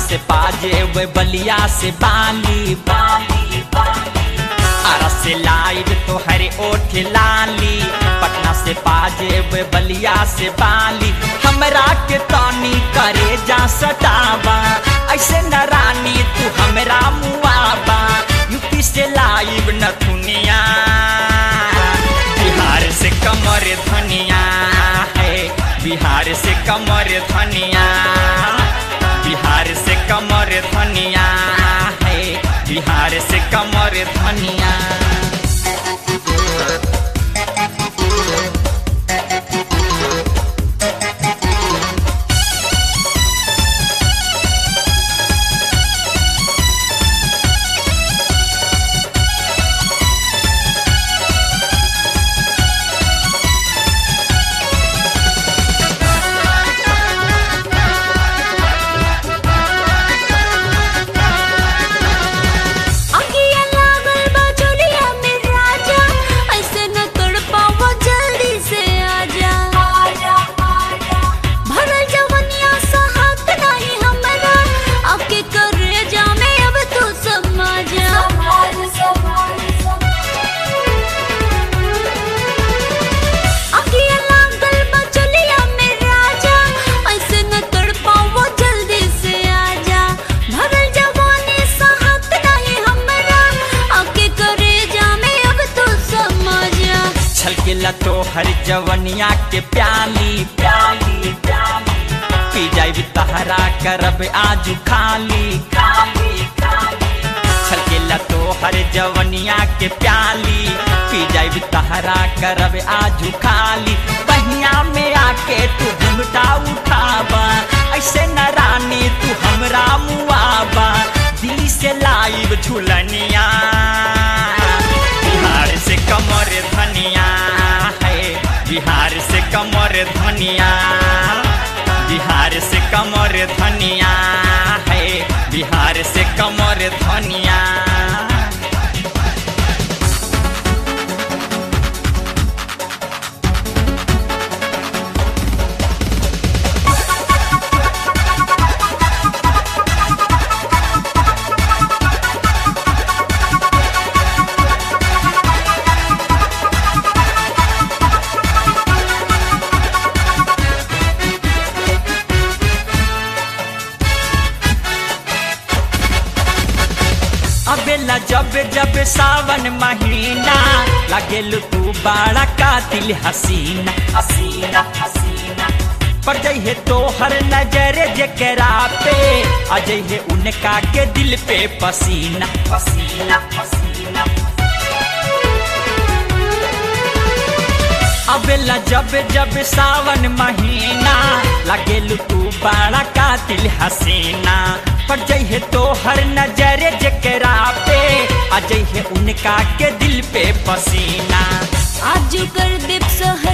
से पाजे वे बलिया से बाली बाली आरा से लाइव तो हरे ओठ लाली पटना से पाजे वे बलिया से बाली हमरा के तानी करे जा सटावा ऐसे न रानी तू हमरा मुआबा यूपी से लाइव न दुनिया बिहार से कमर धनिया है बिहार से कमर धनिया बिहार से कमर धनिया है बिहार से कमर धनिया तो हर जवनिया के प्याली प्याली प्याली पी जाई तहरा करब आजू खाली खाली खाली छलकेला तो हर जवनिया के प्याली पी जाई तहरा करब आजू खाली बहिया में आके तू घुमटा उठावा ऐसे न रानी तू हमरा मुआबा दिल्ली से लाइव झुलनिया बिहार से कमर धनिया बिहार से कमर धनिया बिहार से कमर धनिया है बिहार से कमर धनिया अबेला जब जब सावन महीना लगेल तू बड़ा कातिल हसीना हसीना हसीना पर जइहे तो हर नजर जकरा पे अजइहे उनका के दिल पे पसीना पसीना पसीना अबेला जब जब सावन महीना लगेल तू बड़ा कातिल हसीना पर जइहे तो हर नजर जकरा पे अजइहे उनका के दिल पे पसीना आज कर दीप